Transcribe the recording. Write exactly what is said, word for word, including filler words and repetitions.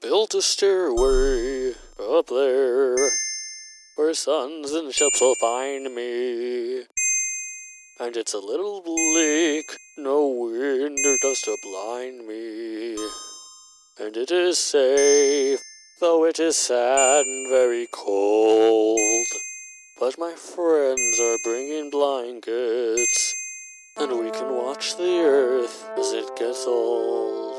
built a stairway up there, where suns and ships will find me. And it's a little bleak, no wind or dust to blind me. And it is safe, though it is sad and very cold. But my friends are bringing blankets, and we can watch the earth as it gets old.